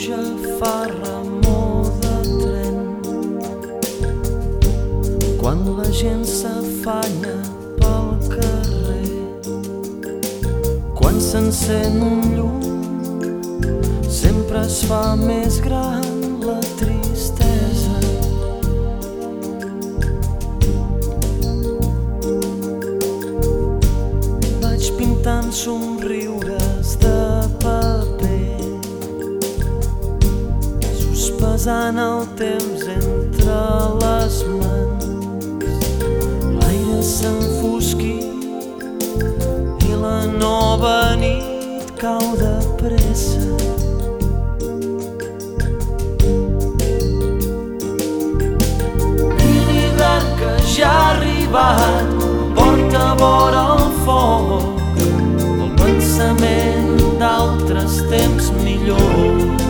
pluja fa remor de tren, quan la gent s'afanya pel carrer, quan s'encén un llum sempre es fa més gran la tristesa. Vaig pintant somriures de paper, sospesant el temps entre les mans. L'aire s'enfosquit i la nova nit cau de pressa. I l'hivern que ja ha arribat porta vora el foc el pensament d'altres temps millors,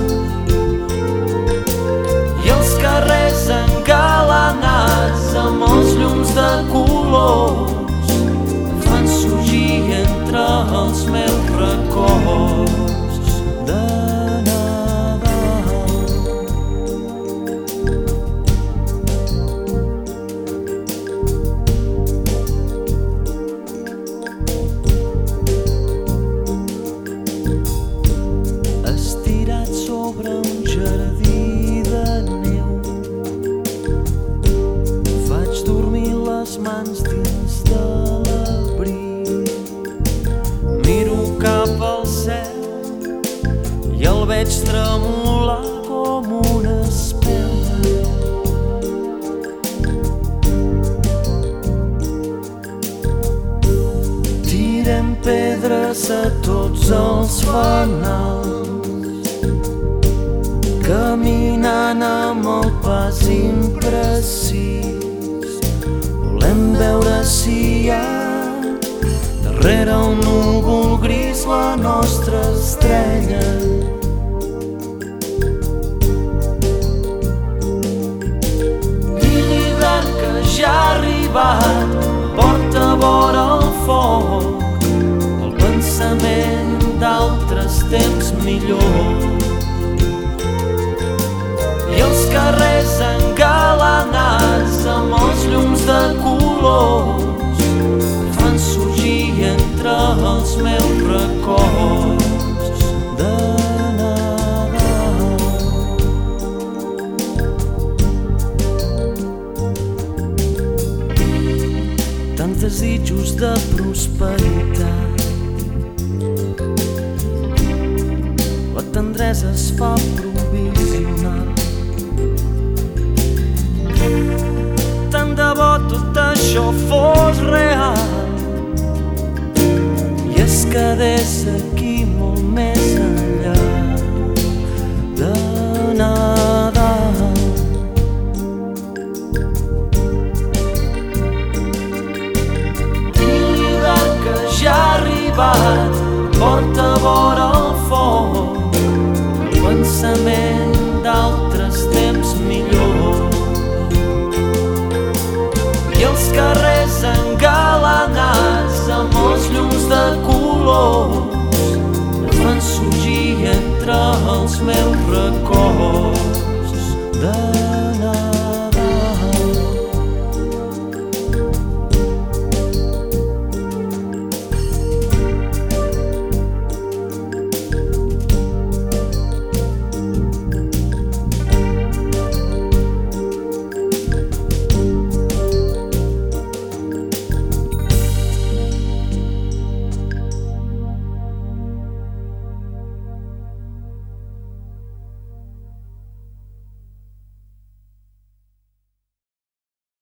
i els carrers engalanats amb els llums de colors fan sorgir entre els meus records de Nadal. Estirat sobre un jardí de neu, faig dormir les mans dins de l'abric. Miro cap al cel i el veig tremolar com una espelma. Tirem pedres a tots els fanals, caminant amb el pas imprecís. Volem veure si hi ha darrere el núvol gris la nostra estrella. I l'hivern que ja ha arribat porta vora el foc el pensament d'altres temps millors, i els carrers engalanats amb els llums de colors fan sorgir entre els meus records de Nadal. Tants desitjos de prosperitat, la tendresa es fa provisional. Tant de bo tot això fos real i es quedés aquí molt més enllà de Nadal. I l'hivern que ja ha arribat porta vora el foc el pensament d'altres temps millors, i els carrers engalanats amb els llums de colors fan sorgir entre els meus records de